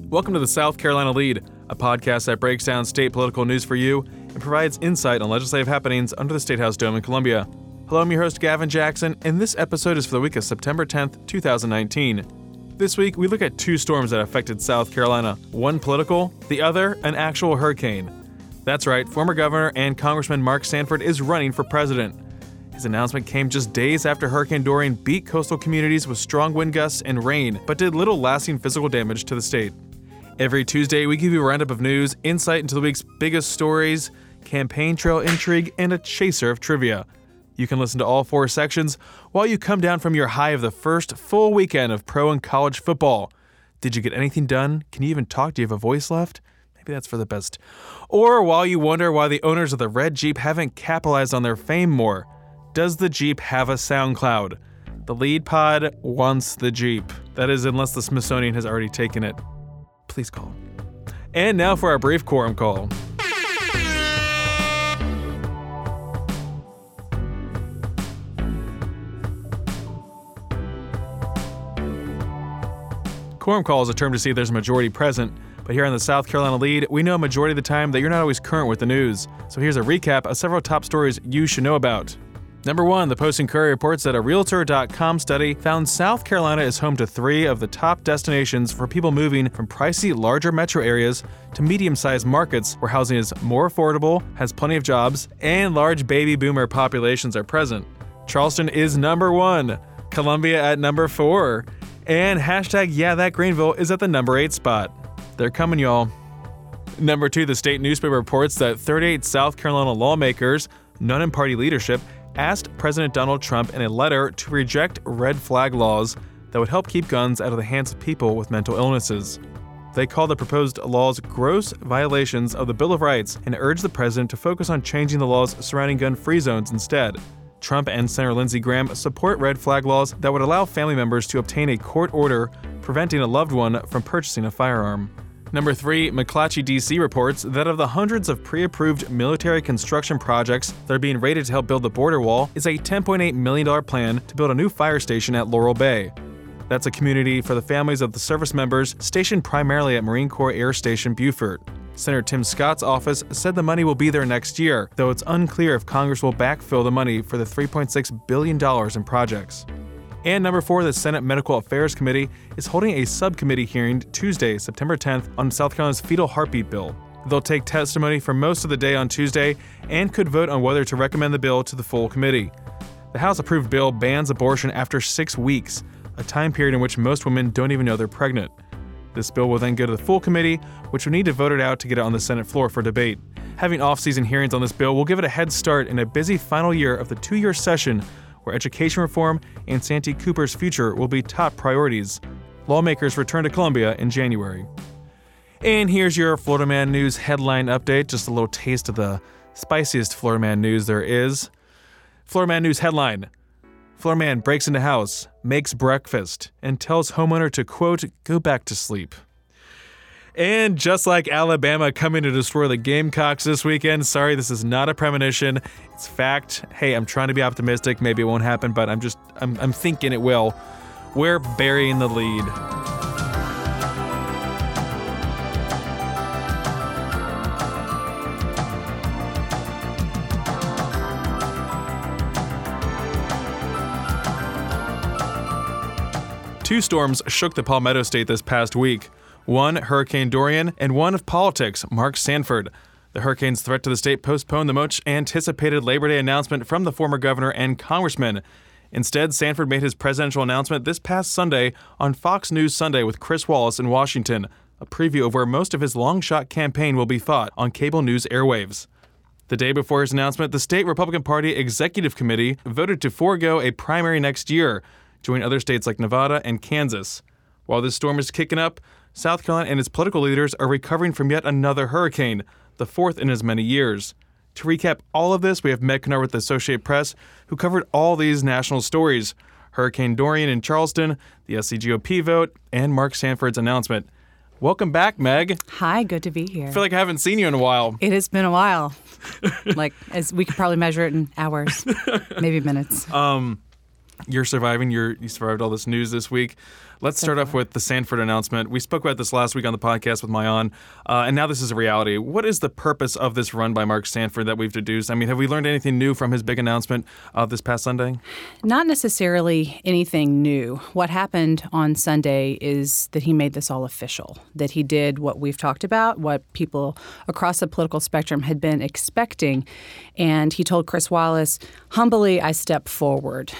Welcome to the South Carolina Lead, a podcast that breaks down state political news for you and provides insight on legislative happenings under the State House Dome in Columbia. Hello, I'm your host, Gavin Jackson, and this episode is for the week of September 10th, 2019. This week, we look at two storms that affected South Carolina, one political, the other an actual hurricane. That's right, former Governor and Congressman Mark Sanford is running for president. His announcement came just days after Hurricane Dorian beat coastal communities with strong wind gusts and rain, but did little lasting physical damage to the state. Every Tuesday, we give you a roundup of news, insight into the week's biggest stories, campaign trail intrigue, and a chaser of trivia. You can listen to all four sections while you come down from your high of the first full weekend of pro and college football. Did you get anything done? Can you even talk? Do you have a voice left? Maybe that's for the best. Or while you wonder why the owners of the red Jeep haven't capitalized on their fame more. Does the Jeep have a SoundCloud? The Lead Pod wants the Jeep. That is, unless the Smithsonian has already taken it. Please call. And now for our brief quorum call. Quorum call is a term to see if there's a majority present, but here on the South Carolina Lead, we know a majority of the time that you're not always current with the news. So here's a recap of several top stories you should know about. Number 1, the Post-and-Courier reports that a Realtor.com study found South Carolina is home to 3 of the top destinations for people moving from pricey, larger metro areas to medium-sized markets where housing is more affordable, has plenty of jobs, and large baby boomer populations are present. Charleston is number 1, Columbia at number 4, and #YeahThatGreenville is at the number 8 spot. They're coming, y'all. Number 2, the state newspaper reports that 38 South Carolina lawmakers, none in party leadership, asked President Donald Trump in a letter to reject red flag laws that would help keep guns out of the hands of people with mental illnesses. They called the proposed laws gross violations of the Bill of Rights and urged the president to focus on changing the laws surrounding gun-free zones instead. Trump and Senator Lindsey Graham support red flag laws that would allow family members to obtain a court order preventing a loved one from purchasing a firearm. Number 3, McClatchy, D.C. reports that of the hundreds of pre-approved military construction projects that are being rated to help build the border wall is a $10.8 million plan to build a new fire station at Laurel Bay. That's a community for the families of the service members stationed primarily at Marine Corps Air Station Beaufort. Senator Tim Scott's office said the money will be there next year, though it's unclear if Congress will backfill the money for the $3.6 billion in projects. And number 4, the Senate Medical Affairs Committee is holding a subcommittee hearing Tuesday, September 10th, on South Carolina's fetal heartbeat bill. They'll take testimony for most of the day on Tuesday and could vote on whether to recommend the bill to the full committee. The House-approved bill bans abortion after 6 weeks, a time period in which most women don't even know they're pregnant. This bill will then go to the full committee, which will need to vote it out to get it on the Senate floor for debate. Having off-season hearings on this bill will give it a head start in a busy final year of the 2-year session where education reform and Santee Cooper's future will be top priorities. Lawmakers return to Columbia in January. And here's your Florida Man News headline update, just a little taste of the spiciest Florida Man news there is. Florida Man News headline: Florida man breaks into house, makes breakfast, and tells homeowner to, quote, go back to sleep. And just like Alabama coming to destroy the Gamecocks this weekend, sorry, this is not a premonition, it's fact. Hey, I'm trying to be optimistic, maybe it won't happen, but I'm thinking it will. We're burying the lead. Two storms shook the Palmetto State this past week. One, Hurricane Dorian, and one of politics, Mark Sanford. The hurricane's threat to the state postponed the much anticipated Labor Day announcement from the former governor and congressman. Instead, Sanford made his presidential announcement this past Sunday on Fox News Sunday with Chris Wallace in Washington, a preview of where most of his long-shot campaign will be fought on cable news airwaves. The day before his announcement, the state Republican Party Executive Committee voted to forego a primary next year, join other states like Nevada and Kansas. While this storm is kicking up, South Carolina and its political leaders are recovering from yet another hurricane, the fourth in as many years. To recap all of this, we have Meg Kennard with the Associated Press, who covered all these national stories: Hurricane Dorian in Charleston, the SCGOP vote, and Mark Sanford's announcement. Welcome back, Meg. Hi, good to be here. I feel like I haven't seen you in a while. It has been a while. As we could probably measure it in hours, maybe minutes. You're surviving. You survived all this news this week. Let's start off with the Sanford announcement. We spoke about this last week on the podcast with Maayan, and now this is a reality. What is the purpose of this run by Mark Sanford that we've deduced? I mean, have we learned anything new from his big announcement this past Sunday? Not necessarily anything new. What happened on Sunday is that he made this all official, that he did what we've talked about, what people across the political spectrum had been expecting, and he told Chris Wallace, humbly, I step forward.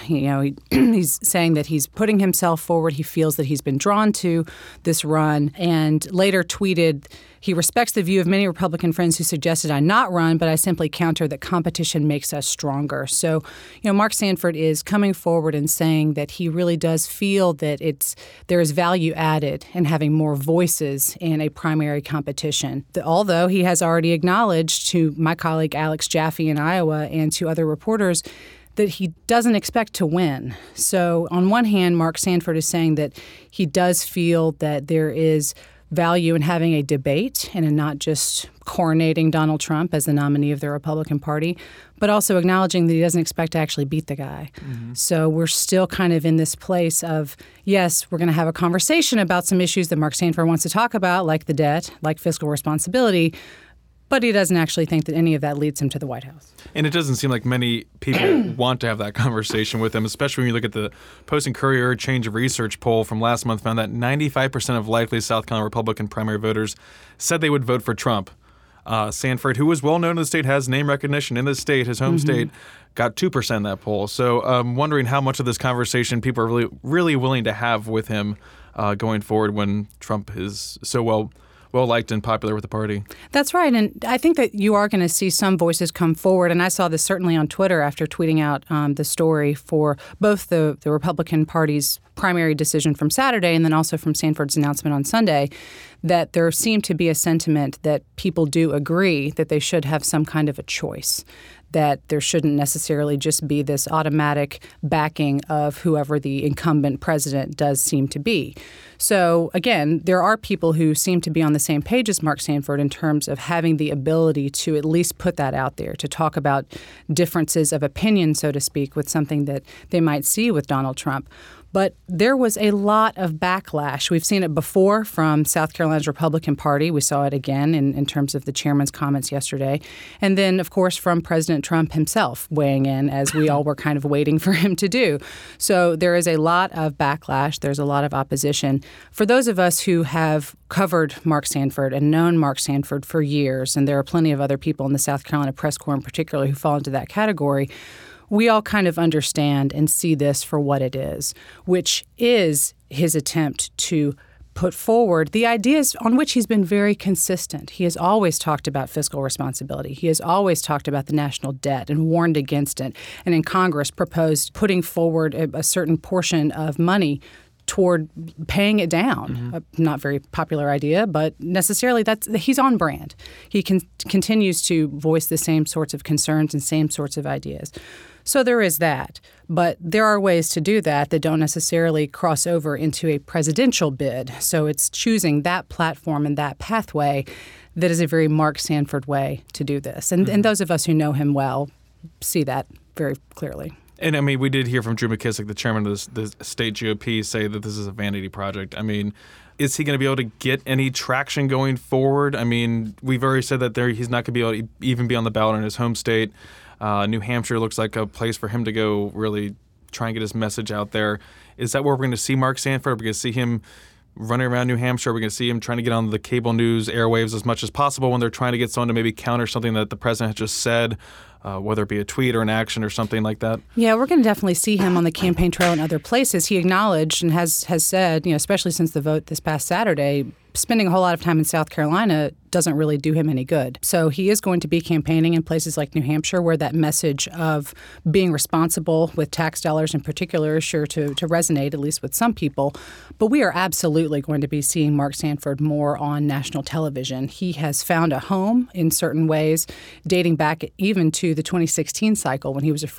He's saying that he's putting himself forward. He feels that he's been drawn to this run, and later tweeted, he respects the view of many Republican friends who suggested I not run, but I simply counter that competition makes us stronger. So, Mark Sanford is coming forward and saying that he really does feel that there is value added in having more voices in a primary competition. Although he has already acknowledged to my colleague Alex Jaffe in Iowa and to other reporters that he doesn't expect to win. So on one hand, Mark Sanford is saying that he does feel that there is value in having a debate and in not just coronating Donald Trump as the nominee of the Republican Party, but also acknowledging that he doesn't expect to actually beat the guy. Mm-hmm. So we're still kind of in this place of, yes, we're going to have a conversation about some issues that Mark Sanford wants to talk about, like the debt, like fiscal responsibility, but he doesn't actually think that any of that leads him to the White House. And it doesn't seem like many people want to have that conversation with him, especially when you look at the Post and Courier Change of Research poll from last month found that 95% of likely South Carolina Republican primary voters said they would vote for Trump. Sanford, who was well known in the state, has name recognition in the state, his home state, got 2% in that poll. So I'm wondering how much of this conversation people are really willing to have with him going forward when Trump is so well-liked and popular with the party. That's right. And I think that you are going to see some voices come forward. And I saw this certainly on Twitter after tweeting out the story for both the Republican Party's primary decision from Saturday and then also from Sanford's announcement on Sunday, that there seemed to be a sentiment that people do agree that they should have some kind of a choice, that there shouldn't necessarily just be this automatic backing of whoever the incumbent president does seem to be. So, again, there are people who seem to be on the same page as Mark Sanford in terms of having the ability to at least put that out there, to talk about differences of opinion, so to speak, with something that they might see with Donald Trump. But there was a lot of backlash. We've seen it before from South Carolina's Republican Party. We saw it again in terms of the chairman's comments yesterday. And then, of course, from President Trump himself weighing in, as we all were kind of waiting for him to do. So there is a lot of backlash. There's a lot of opposition. For those of us who have covered Mark Sanford and known Mark Sanford for years, and there are plenty of other people in the South Carolina press corps in particular who fall into that category, we all kind of understand and see this for what it is, which is his attempt to put forward the ideas on which he's been very consistent. He has always talked about fiscal responsibility. He has always talked about the national debt and warned against it, and in Congress proposed putting forward a certain portion of money toward paying it down. Mm-hmm. A not very popular idea, but necessarily he's on brand. He continues to voice the same sorts of concerns and same sorts of ideas. So there is that. But there are ways to do that don't necessarily cross over into a presidential bid. So it's choosing that platform and that pathway that is a very Mark Sanford way to do this. And those of us who know him well see that very clearly. And, I mean, we did hear from Drew McKissick, the chairman of the state GOP, say that this is a vanity project. I mean, is he going to be able to get any traction going forward? I mean, we've already said that he's not going to be able to even be on the ballot in his home state. New Hampshire looks like a place for him to go really try and get his message out there. Is that where we're going to see Mark Sanford? Are we going to see him running around New Hampshire? Are we going to see him trying to get on the cable news airwaves as much as possible when they're trying to get someone to maybe counter something that the president has just said, whether it be a tweet or an action or something like that? Yeah, we're going to definitely see him on the campaign trail in other places. He acknowledged and has said, especially since the vote this past Saturday, spending a whole lot of time in South Carolina doesn't really do him any good. So he is going to be campaigning in places like New Hampshire, where that message of being responsible with tax dollars in particular is sure to resonate, at least with some people. But we are absolutely going to be seeing Mark Sanford more on national television. He has found a home in certain ways, dating back even to the 2016 cycle when he was a frequent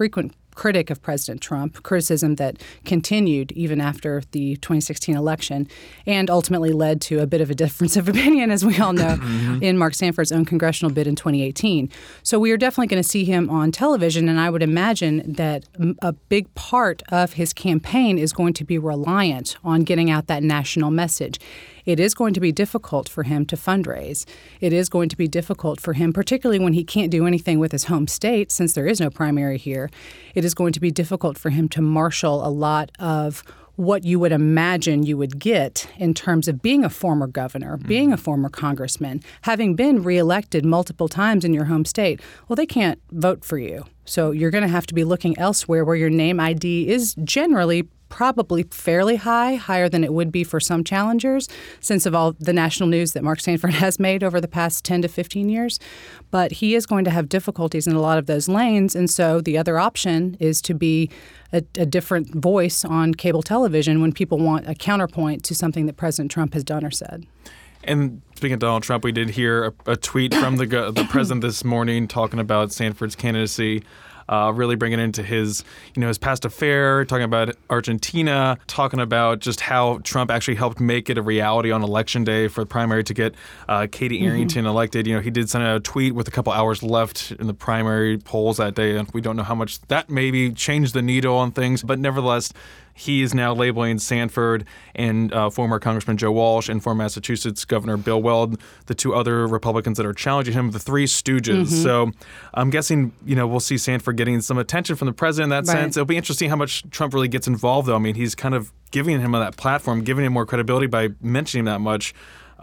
critic of President Trump, criticism that continued even after the 2016 election and ultimately led to a bit of a difference of opinion, as we all know, in Mark Sanford's own congressional bid in 2018. So we are definitely going to see him on television, and I would imagine that a big part of his campaign is going to be reliant on getting out that national message. It is going to be difficult for him to fundraise. It is going to be difficult for him, particularly when he can't do anything with his home state, since there is no primary here. It is going to be difficult for him to marshal a lot of what you would imagine you would get in terms of being a former governor, being a former congressman, having been reelected multiple times in your home state. Well, they can't vote for you. So you're going to have to be looking elsewhere where your name ID is generally probably fairly high, higher than it would be for some challengers, since of all the national news that Mark Sanford has made over the past 10 to 15 years. But he is going to have difficulties in a lot of those lanes. And so the other option is to be a different voice on cable television when people want a counterpoint to something that President Trump has done or said. And speaking of Donald Trump, we did hear a tweet from the president this morning talking about Sanford's candidacy. Really bringing it into his past affair, talking about Argentina, talking about just how Trump actually helped make it a reality on Election Day for the primary to get Katie Arrington elected. He did send out a tweet with a couple hours left in the primary polls that day, and we don't know how much that maybe changed the needle on things, but nevertheless, he is now labeling Sanford and former Congressman Joe Walsh and former Massachusetts Governor Bill Weld, the two other Republicans that are challenging him, the three stooges. So I'm guessing, we'll see Sanford getting some attention from the president in that sense. It'll be interesting how much Trump really gets involved, though. I mean, he's kind of giving him that platform, giving him more credibility by mentioning that much.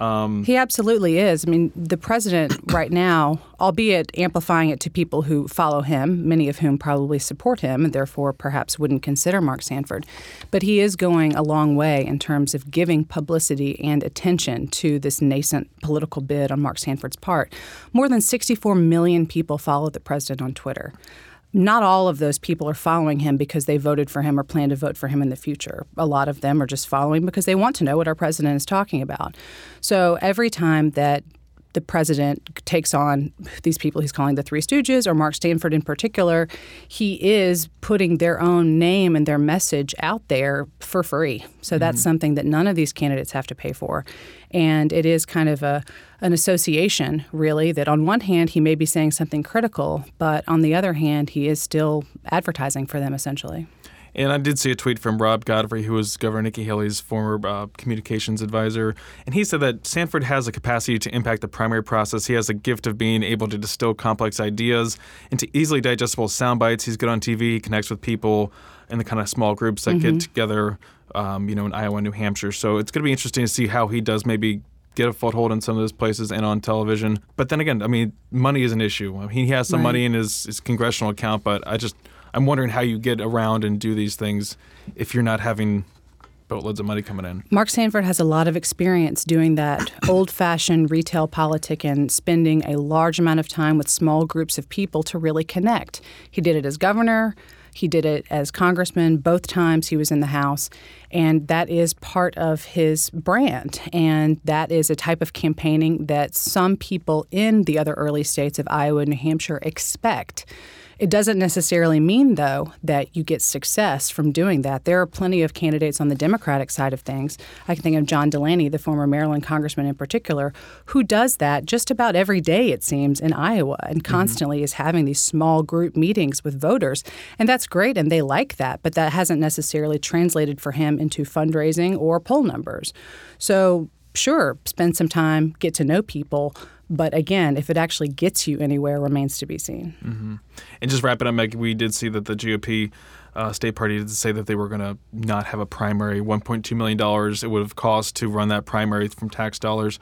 He absolutely is. I mean, the president right now, albeit amplifying it to people who follow him, many of whom probably support him and therefore perhaps wouldn't consider Mark Sanford, but he is going a long way in terms of giving publicity and attention to this nascent political bid on Mark Sanford's part. More than 64 million people follow the president on Twitter. Not all of those people are following him because they voted for him or plan to vote for him in the future. A lot of them are just following because they want to know what our president is talking about. So every time that the president takes on these people he's calling the Three Stooges, or Mark Sanford in particular, he is putting their own name and their message out there for free. So that's something that none of these candidates have to pay for. And it is kind of an association, really, that on one hand, he may be saying something critical, but on the other hand, he is still advertising for them, essentially. And I did see a tweet from Rob Godfrey, who was Governor Nikki Haley's former communications advisor. And he said that Sanford has a capacity to impact the primary process. He has a gift of being able to distill complex ideas into easily digestible sound bites. He's good on TV. He connects with people in the kind of small groups that get together, in Iowa and New Hampshire. So it's going to be interesting to see how he does maybe get a foothold in some of those places and on television. But then again, I mean, money is an issue. I mean, he has some money in his congressional account, but I'm wondering how you get around and do these things if you're not having boatloads of money coming in. Mark Sanford has a lot of experience doing that old-fashioned retail politic and spending a large amount of time with small groups of people to really connect. He did it as governor. He did it as congressman both times he was in the House, and that is part of his brand. And that is a type of campaigning that some people in the other early states of Iowa and New Hampshire expect. It doesn't necessarily mean, though, that you get success from doing that. There are plenty of candidates on the Democratic side of things. I can think of John Delaney, the former Maryland congressman in particular, who does that just about every day, it seems, in Iowa and constantly is having these small group meetings with voters. And that's great, and they like that, but that hasn't necessarily translated for him into fundraising or poll numbers. So, sure, spend some time, get to know people. But again, if it actually gets you anywhere, remains to be seen. And just wrapping up, Meg, we did see that the GOP state party did say that they were going to not have a primary. $1.2 million it would have cost to run that primary from tax dollars.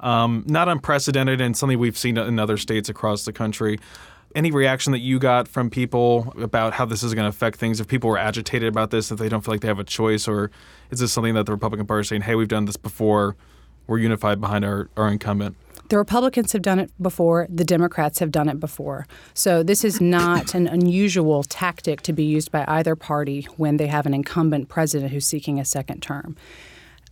Not unprecedented and something we've seen in other states across the country. Any reaction that you got from people about how this is going to affect things? If people were agitated about this, if they don't feel like they have a choice, or is this something that the Republican Party is saying, hey, we've done this before, we're unified behind our incumbent? The Republicans have done it before. The Democrats have done it before. So this is not an unusual tactic to be used by either party when they have an incumbent president who's seeking a second term.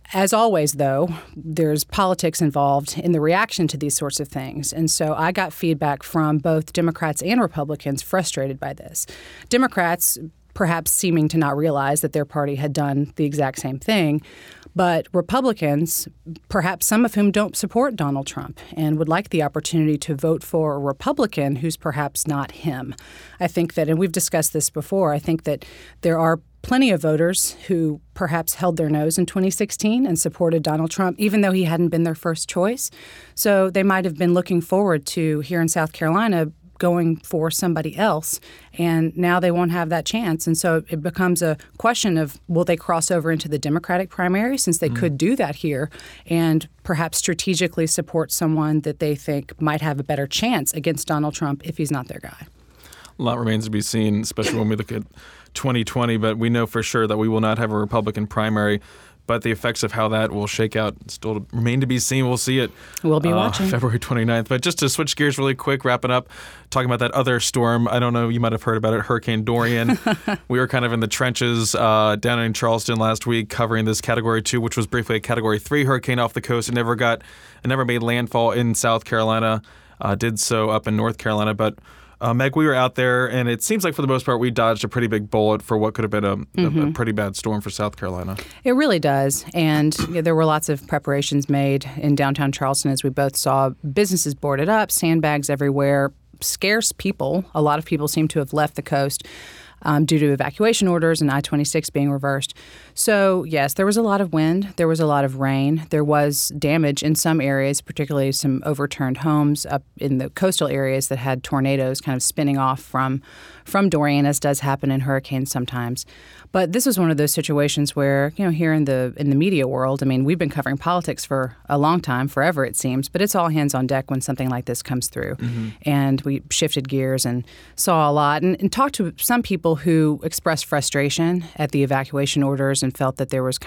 As always, though, there's politics involved in the reaction to these sorts of things. And so I got feedback from both Democrats and Republicans frustrated by this. Democrats perhaps seeming to not realize that their party had done the exact same thing. But Republicans, perhaps some of whom don't support Donald Trump and would like the opportunity to vote for a Republican who's perhaps not him. I think that, and we've discussed this before, I think that there are plenty of voters who perhaps held their nose in 2016 and supported Donald Trump, even though he hadn't been their first choice. So they might have been looking forward to, here in South Carolina, going for somebody else, and now they won't have that chance. And so it becomes a question of, will they cross over into the Democratic primary, since they could do that here, and perhaps strategically support someone that they think might have a better chance against Donald Trump if he's not their guy? A lot remains to be seen, especially when we look at 2020, but we know for sure that we will not have a Republican primary. But the effects of how that will shake out still remain to be seen. We'll see it. We'll be watching. February 29th. But just to switch gears really quick, wrapping up, talking about that other storm. I don't know, you might have heard about it, Hurricane Dorian. We were kind of in the trenches down in Charleston last week covering this Category 2, which was briefly a Category 3 hurricane off the coast. It never made landfall in South Carolina. Did so up in North Carolina. But Meg, we were out there, and it seems like for the most part we dodged a pretty big bullet for what could have been a pretty bad storm for South Carolina. It really does. And there were lots of preparations made in downtown Charleston, as we both saw. Businesses boarded up, sandbags everywhere, scarce people. A lot of people seem to have left the coast due to evacuation orders and I-26 being reversed. So, yes, there was a lot of wind. There was a lot of rain. There was damage in some areas, particularly some overturned homes up in the coastal areas that had tornadoes kind of spinning off from Dorian, as does happen in hurricanes sometimes. But this was one of those situations where, here in the media world, I mean, we've been covering politics for a long time, forever it seems, but it's all hands on deck when something like this comes through. Mm-hmm. And we shifted gears and saw a lot and talked to some people who expressed frustration at the evacuation orders and felt that there was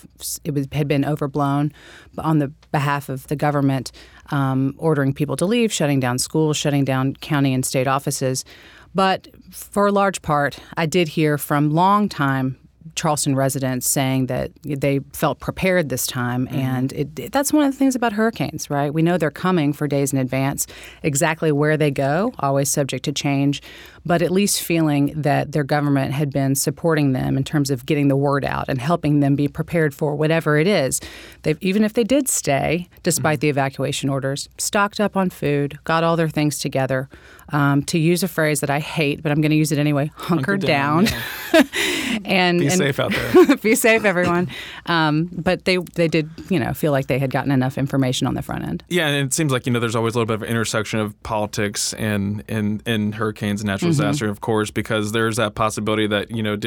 had been overblown on the behalf of the government, ordering people to leave, shutting down schools, shutting down county and state offices. But for a large part, I did hear from longtime Charleston residents saying that they felt prepared this time. Mm-hmm. And that's one of the things about hurricanes, right? We know they're coming for days in advance. Exactly where they go, always subject to change, but at least feeling that their government had been supporting them in terms of getting the word out and helping them be prepared for whatever it is. Even if they did stay, despite the evacuation orders, stocked up on food, got all their things together. To use a phrase that I hate, but I'm going to use it anyway, hunker down. Yeah. and be safe out there. Be safe, everyone. But they did, feel like they had gotten enough information on the front end. Yeah, and it seems like, there's always a little bit of an intersection of politics and hurricanes and natural disaster, of course, because there's that possibility that,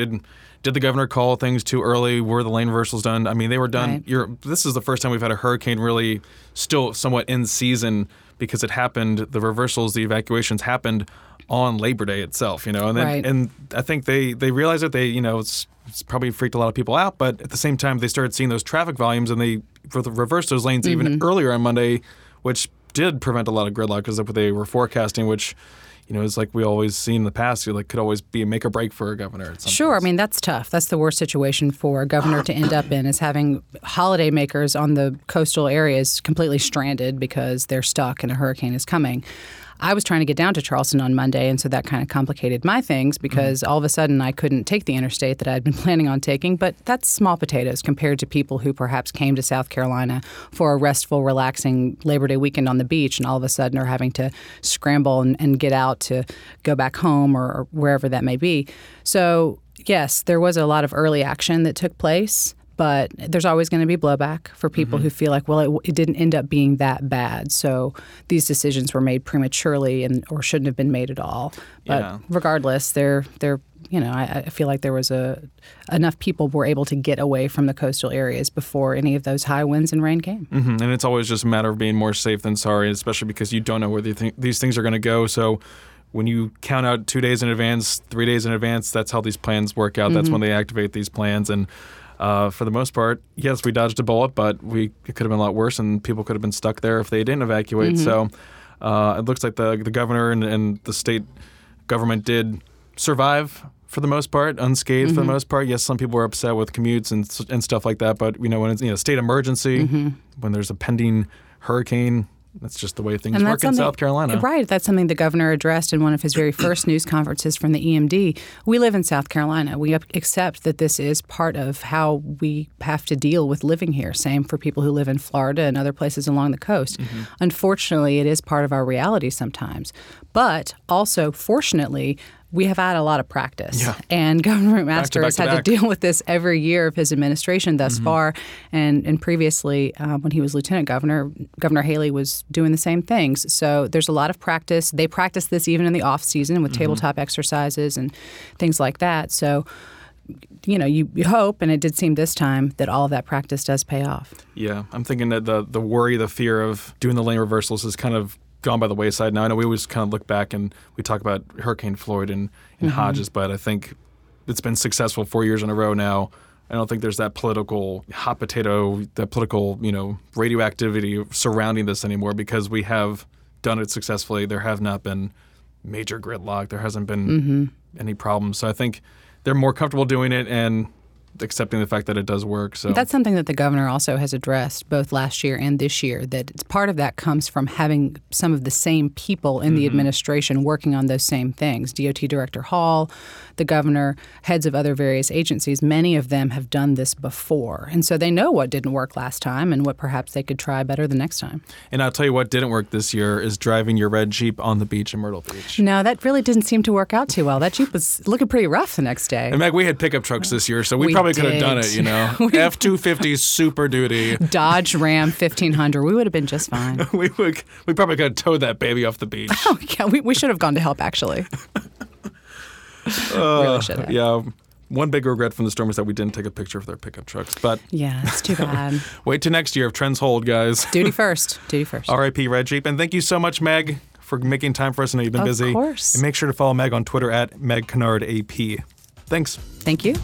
did the governor call things too early? Were the lane reversals done? I mean, they were done. Right. This is the first time we've had a hurricane really still somewhat in season, because it happened, the reversals, the evacuations happened on Labor Day itself, and then, right. And I think they realized that it's probably freaked a lot of people out, but at the same time they started seeing those traffic volumes and they reversed those lanes even earlier on Monday, which did prevent a lot of gridlock because of what they were forecasting, which it's like we always see in the past, could always be a make or break for a governor. At some Sure. place. I mean, that's tough. That's the worst situation for a governor to end up in, is having holiday makers on the coastal areas completely stranded because they're stuck and a hurricane is coming. I was trying to get down to Charleston on Monday, and so that kind of complicated my things because all of a sudden I couldn't take the interstate that I had been planning on taking. But that's small potatoes compared to people who perhaps came to South Carolina for a restful, relaxing Labor Day weekend on the beach and all of a sudden are having to scramble and get out to go back home or wherever that may be. So, yes, there was a lot of early action that took place. But there's always going to be blowback for people who feel like, well, it didn't end up being that bad. So these decisions were made prematurely or shouldn't have been made at all. But regardless, I feel like there was enough people were able to get away from the coastal areas before any of those high winds and rain came. Mm-hmm. And it's always just a matter of being more safe than sorry, especially because you don't know where these things are going to go. So when you count out 2 days in advance, 3 days in advance, that's how these plans work out. That's when they activate these plans. And for the most part, yes, we dodged a bullet, but it could have been a lot worse, and people could have been stuck there if they didn't evacuate. So it looks like the governor and the state government did survive for the most part, unscathed for the most part. Yes, some people were upset with commutes and stuff like that, but when it's state emergency, when there's a pending hurricane, that's just the way things work in South Carolina. Right. That's something the governor addressed in one of his very first news conferences from the EMD. We live in South Carolina. We accept that this is part of how we have to deal with living here. Same for people who live in Florida and other places along the coast. Unfortunately, it is part of our reality sometimes. But also, fortunately, we have had a lot of practice. Yeah. And Governor McMaster has had to deal with this every year of his administration thus far. And previously, when he was lieutenant governor, Governor Haley was doing the same things. So there's a lot of practice. They practice this even in the off season with tabletop exercises and things like that. So, you hope, and it did seem this time, that all of that practice does pay off. Yeah. I'm thinking that the worry, the fear of doing the lane reversals is kind of gone by the wayside now. I know we always kind of look back and we talk about Hurricane Floyd and Hodges, but I think it's been successful 4 years in a row now. I don't think there's that political hot potato, that political, radioactivity surrounding this anymore because we have done it successfully. There have not been major gridlock. There hasn't been any problems. So I think they're more comfortable doing it and accepting the fact that it does work. So that's something that the governor also has addressed both last year and this year, that part of that comes from having some of the same people in the administration working on those same things. DOT Director Hall, the governor, heads of other various agencies, many of them have done this before. And so they know what didn't work last time and what perhaps they could try better the next time. And I'll tell you what didn't work this year is driving your red Jeep on the beach in Myrtle Beach. No, that really didn't seem to work out too well. That Jeep was looking pretty rough the next day. And Meg, we had pickup trucks this year, so we probably could have done it, F-250 Super Duty. Dodge Ram 1500. We would have been just fine. we probably could have towed that baby off the beach. Oh, yeah. We should have gone to help, actually. Really should have. Yeah. One big regret from the storm is that we didn't take a picture of their pickup trucks. But yeah, it's too bad. Wait till next year if trends hold, guys. Duty first. Duty first. R.I.P. Red Jeep. And thank you so much, Meg, for making time for us. I know you've been busy. Of course. And make sure to follow Meg on Twitter at Meg Kennard AP. Thanks. Thank you.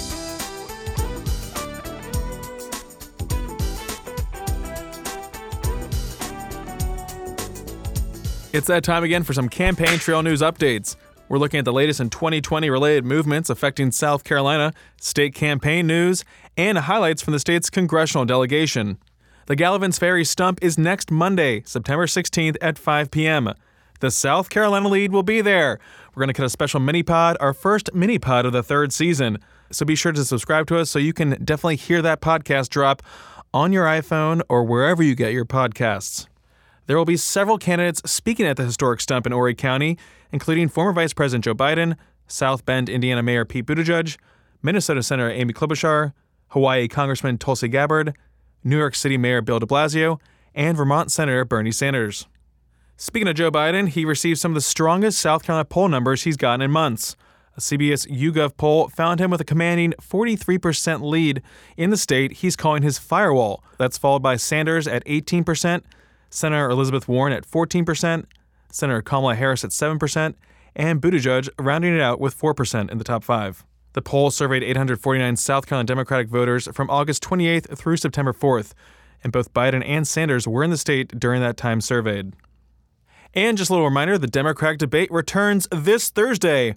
It's that time again for some campaign trail news updates. We're looking at the latest in 2020 related movements affecting South Carolina, state campaign news, and highlights from the state's congressional delegation. The Gallivan's Ferry Stump is next Monday, September 16th at 5 p.m. The South Carolina lead will be there. We're going to cut a special mini-pod, our first mini-pod of the third season. So be sure to subscribe to us so you can definitely hear that podcast drop on your iPhone or wherever you get your podcasts. There will be several candidates speaking at the historic stump in Horry County, including former Vice President Joe Biden, South Bend, Indiana Mayor Pete Buttigieg, Minnesota Senator Amy Klobuchar, Hawaii Congressman Tulsi Gabbard, New York City Mayor Bill de Blasio, and Vermont Senator Bernie Sanders. Speaking of Joe Biden, he received some of the strongest South Carolina poll numbers he's gotten in months. A CBS YouGov poll found him with a commanding 43% lead in the state he's calling his firewall. That's followed by Sanders at 18%, Senator Elizabeth Warren at 14%, Senator Kamala Harris at 7%, and Buttigieg rounding it out with 4% in the top five. The poll surveyed 849 South Carolina Democratic voters from August 28th through September 4th, and both Biden and Sanders were in the state during that time surveyed. And just a little reminder, the Democratic debate returns this Thursday.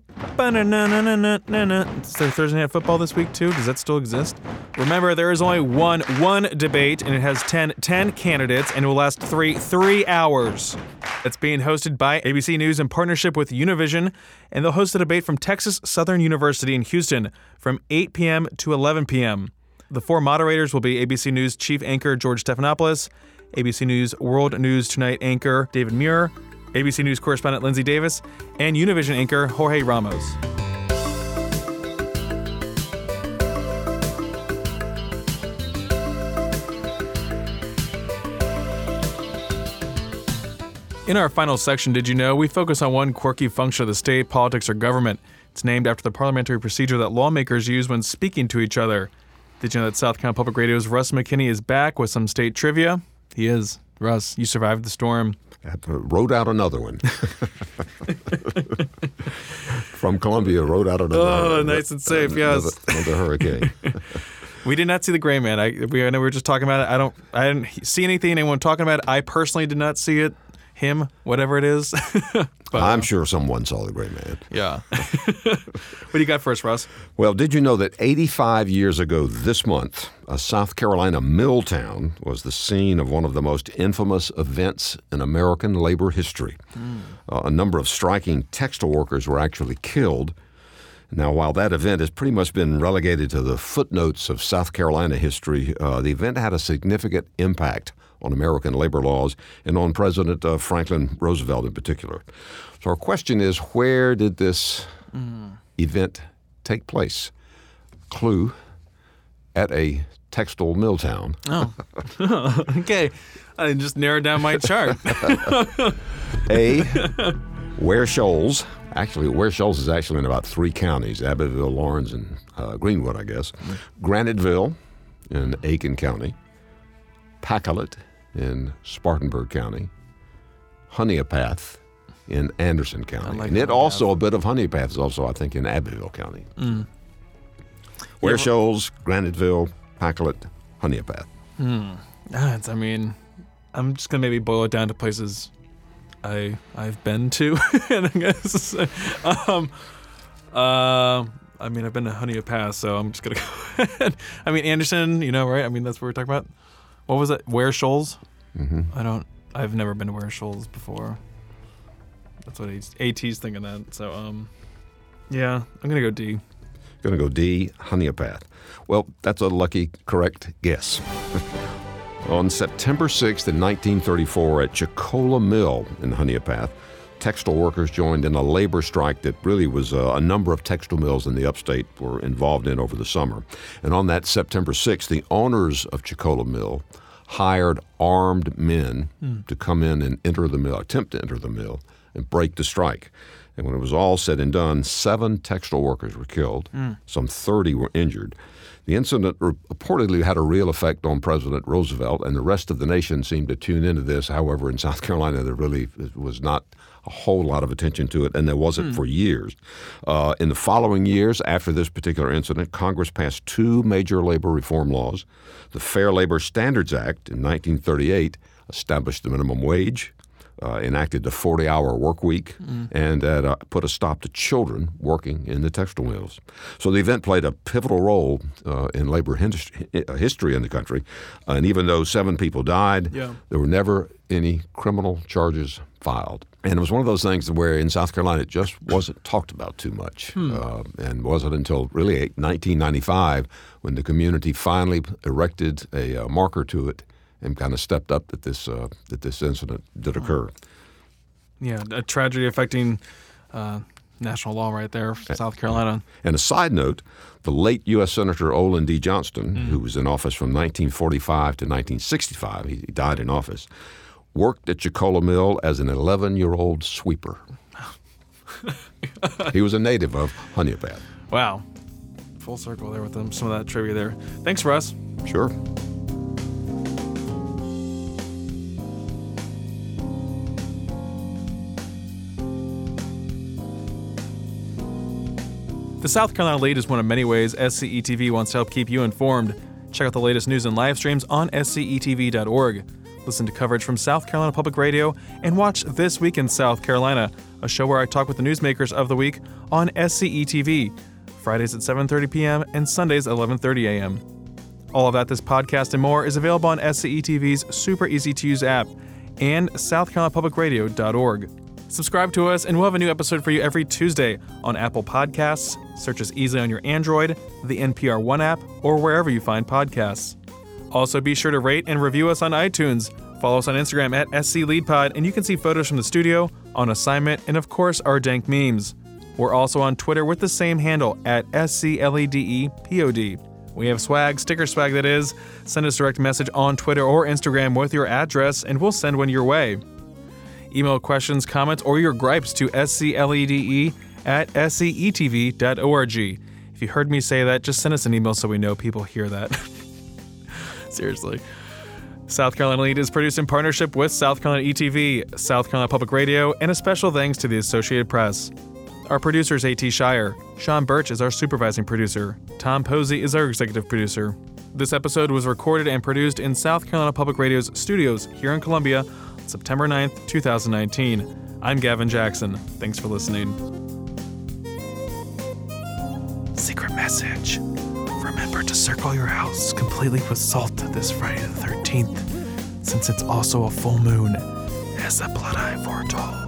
Is there Thursday Night Football this week too? Does that still exist? Remember, there is only one debate, and it has 10 candidates, and it will last 3 hours. It's being hosted by ABC News in partnership with Univision, and they'll host the debate from Texas Southern University in Houston from 8 p.m. to 11 p.m. The four moderators will be ABC News chief anchor George Stephanopoulos, ABC News World News Tonight anchor David Muir, ABC News correspondent Lindsay Davis, and Univision anchor Jorge Ramos. In our final section, did you know, we focus on one quirky function of the state, politics, or government. It's named after the parliamentary procedure that lawmakers use when speaking to each other. Did you know that South Carolina Public Radio's Russ McKinney is back with some state trivia? He is. Russ, you survived the storm. Wrote out another one. From Columbia, wrote out another. Oh, nice and safe, yes. Another hurricane. We did not see the Gray Man. I know we were just talking about it. I didn't see anything anyone talking about it. I personally did not see it. him, whatever it is. But, I'm sure someone saw the gray man. yeah. What do you got for us, Russ? Well, did you know that 85 years ago this month, a South Carolina mill town was the scene of one of the most infamous events in American labor history? A number of striking textile workers were actually killed. Now, while that event has pretty much been relegated to the footnotes of South Carolina history, the event had a significant impact on American labor laws and on President Franklin Roosevelt in particular. So our question is, where did this event take place? Clue, at a textile mill town. Oh, okay. I just narrowed down my chart. A, Ware Shoals. Actually, Ware Shoals is actually in about 3 counties, Abbeville, Laurens, and Greenwood, I guess. Graniteville in Aiken County. Pacolet in Spartanburg County. Honeypath in Anderson County. like And it also, a bit of Honeypath is also, I think, in Abbeville County. Ware Shoals, Graniteville, Pacolet, Honeypath. I mean, I'm just going to maybe boil it down to places I've been to. And I guess, I mean, I've been to Honeypath, so I'm just going to go ahead. I mean, Anderson, right? I mean, that's what we're talking about. What was it? Ware Shoals? Mm-hmm. I've never been to Ware Shoals before. That's what AT's thinking that. So, yeah, I'm going to go D. Going to go D, Honeypath. Well, that's a lucky correct guess. On September 6th in 1934 at Chicola Mill in Honeypath, textile workers joined in a labor strike that really was a number of textile mills in the upstate were involved in over the summer. And on that September 6th, the owners of Chicola Mill hired armed men to come in and enter the mill, attempt to enter the mill, and break the strike. And when it was all said and done, 7 textile workers were killed. Some 30 were injured. The incident reportedly had a real effect on President Roosevelt, and the rest of the nation seemed to tune into this. However, in South Carolina, there really was not a whole lot of attention to it, and there wasn't for years. In the following years, after this particular incident, Congress passed 2 major labor reform laws. The Fair Labor Standards Act in 1938 established the minimum wage, enacted the 40-hour work week, and put a stop to children working in the textile mills. So the event played a pivotal role in labor history in the country. And even though 7 people died, there were never any criminal charges filed. And it was one of those things where in South Carolina it just wasn't talked about too much. And wasn't until really 1995 when the community finally erected a marker to it and kind of stepped up that this incident did occur. Yeah, a tragedy affecting national law right there, South Carolina. And a side note, the late U.S. Senator Olin D. Johnston, who was in office from 1945 to 1965, he died in office, worked at Chicola Mill as an 11-year-old sweeper. He was a native of Honeypath. Wow. Full circle there with some of that trivia there. Thanks, Russ. Sure. The South Carolina Lead is one of many ways SCETV wants to help keep you informed. Check out the latest news and live streams on scetv.org. Listen to coverage from South Carolina Public Radio and watch This Week in South Carolina, a show where I talk with the newsmakers of the week on SCETV, Fridays at 7:30 p.m. and Sundays at 11:30 a.m. All of that, this podcast, and more is available on SCETV's super easy-to-use app and southcarolinapublicradio.org. Subscribe to us, and we'll have a new episode for you every Tuesday on Apple Podcasts. Search us easily on your Android, the NPR One app, or wherever you find podcasts. Also, be sure to rate and review us on iTunes. Follow us on Instagram at SCLeadPod, and you can see photos from the studio, on assignment, and of course, our dank memes. We're also on Twitter with the same handle at SCLEDEPOD. We have sticker swag that is. Send us a direct message on Twitter or Instagram with your address, and we'll send one your way. Email questions, comments, or your gripes to sclede@scetv.org. If you heard me say that, just send us an email so we know people hear that. Seriously. South Carolina Lead is produced in partnership with South Carolina ETV, South Carolina Public Radio, and a special thanks to the Associated Press. Our producer is A.T. Shire. Sean Birch is our supervising producer. Tom Posey is our executive producer. This episode was recorded and produced in South Carolina Public Radio's studios here in Columbia, September 9th, 2019. I'm Gavin Jackson. Thanks for listening. Secret message. Remember to circle your house completely with salt this Friday the 13th, since it's also a full moon, as the Blood Eye foretold.